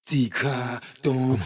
Tika, Dom,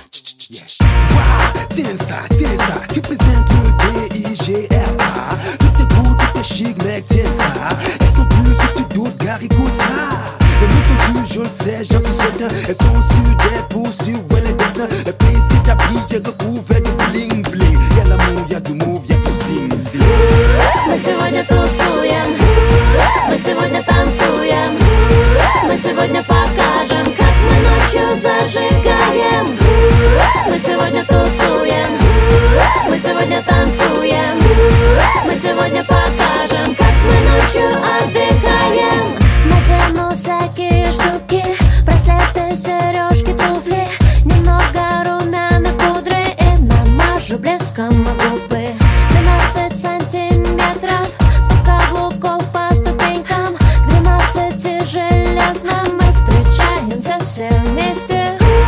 Tensa, qui présente le DIGRA. Tout est cool, tout est chic, mec, tiens ça. Elles sont plus si tu doutes, gars, écoute ça. Les mots sont plus, je le sais, j'en suis certain. Elles sont sur des postures, ouais, les dessins. Le petit habit est recouvert de bling bling. Y'a l'amour, y'a du move, y'a du zing zing. Мы сегодня тусуем, мы сегодня танцуем, мы сегодня покажем, как мы ночью зажигаем. Мы сегодня тусуем, мы сегодня танцуем, мы сегодня покажем, как мы ночью отдыхаем. Надену всякие штуки, браслеты, сережки, туфли, немного румяной пудры и намажу блеском губы. 12 сантиметров, 100 каблуков по ступенькам, к 12 железным мы встречаемся все вместе.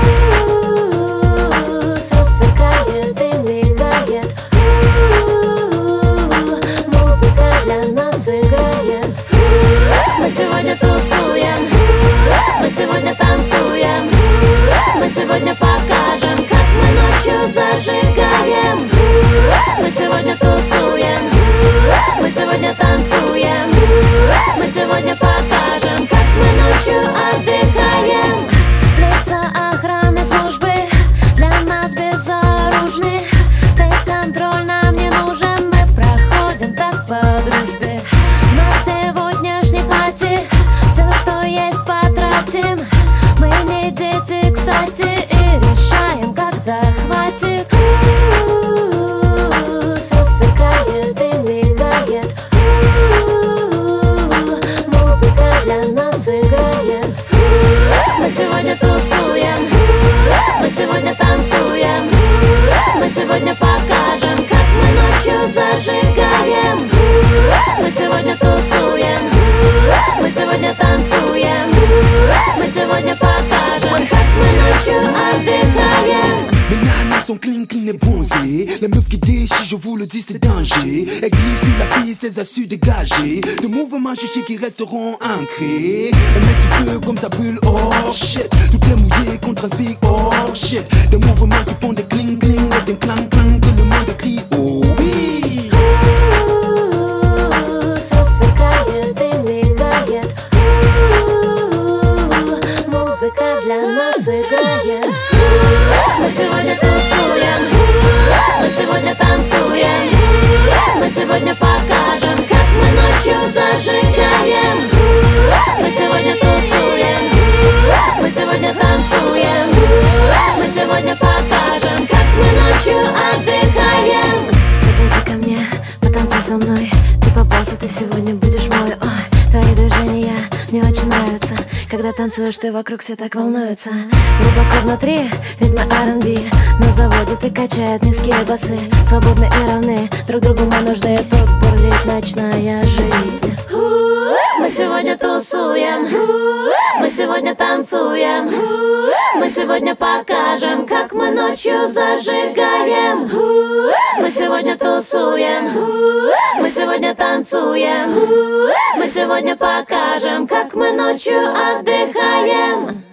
Все сверкает и мигает, музыка для нас играет. Мы сегодня тусуем, мы сегодня танцуем, мы сегодня покажем, как мы ночью зажигаем. Мы сегодня тусуем, мы сегодня танцуем, мы сегодня покажем, как мы ночью отдыхаем. Лица охраны службы для нас безоружны. Фейс-контроль нам не нужен, мы проходим так по дружбе. На сегодняшней пати все, что есть, потратим. Мы не дети, кстати, и решаем, когда хватит. Все сверкает и мигает, музыка для нас играет. Мы сегодня тусуем, мы сегодня танцуем, мы сегодня покажем, как мы ночью зажигаем. Мы сегодня тусуем, мы сегодня танцуем, мы сегодня покажем, как мы ночью отдыхаем. Les nanas sont clean, clean et bronzées. La meuf qui déchire, je vous le dis, c'est danger. Elle glisse sur la piste, elle a su dégager. De mouvements chichis qui resteront ancrés. Elle met du feu comme ça brûle, oh shit. Tout est mouillé, qu'on transpire, oh shit. Des mouvements qui font des cling, cling et des clang, clang. Que le monde crie, oh oui. Все сверкает и мигает, музыка для нас играет. Мы сегодня тусуем, мы сегодня танцуем, мы сегодня покажем, как мы ночью зажигаем. Мы сегодня тусуем, мы сегодня танцуем, мы сегодня покажем, как мы ночью отдыхаем. Подойди ко мне, потанцуй со мной. Ты попался, ты сегодня будешь мой. Ой, твои движения мне очень нравятся. Когда танцуешь, ты вокруг все так волнуются. Глубоко внутри ритмы R&B. На заводе ты качают низкие басы. Свободны и равны, друг другу мы нужны. Тут бурлит ночная жизнь. Мы сегодня тусуем, мы сегодня танцуем, мы сегодня покажем, как мы ночью зажигаем. Мы сегодня тусуем, мы сегодня танцуем, мы сегодня покажем, как мы ночью отдыхаем.